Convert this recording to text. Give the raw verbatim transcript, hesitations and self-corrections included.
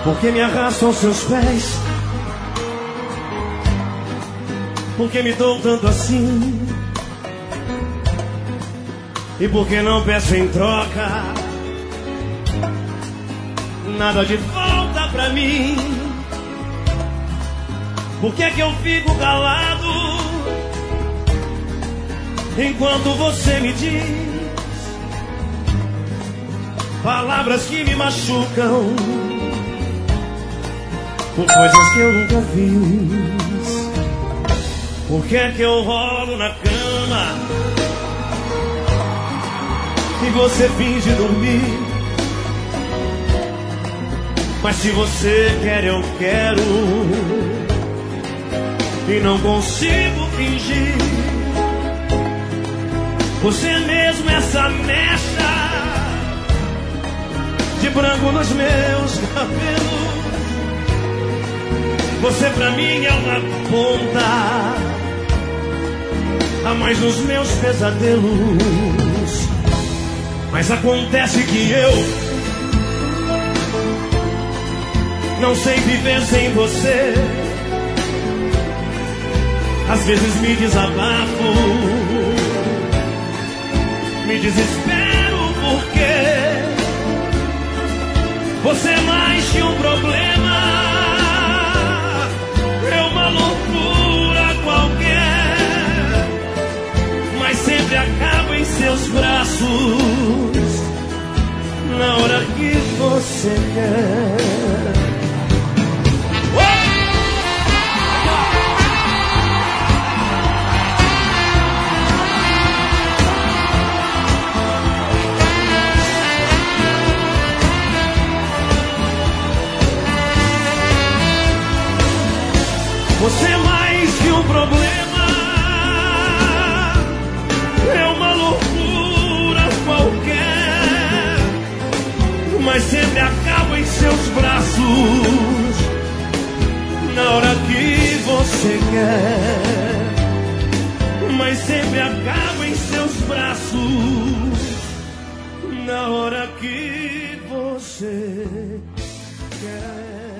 Porque me arrastam seus pés? Porque me dou tanto assim? E porque não peço em troca nada de volta pra mim? Por que é que eu fico calado enquanto você me diz palavras que me machucam por coisas que eu nunca fiz? Por que é que eu rolo na cama e você finge dormir? Mas se você quer, eu quero, e não consigo fingir. Você mesmo, essa mecha de branco nos meus cabelos. Você pra mim é uma ponta a mais nos meus pesadelos. Mas acontece que eu não sei viver sem você. Às vezes me desabafo, me desespero porque você é mais que um problema, é uma loucura qualquer, mas sempre acabo em seus braços na hora que você quer. Você é mais que um problema, é uma loucura qualquer, mas sempre acabo em seus braços na hora que você quer. Mas sempre acabo em seus braços na hora que você quer.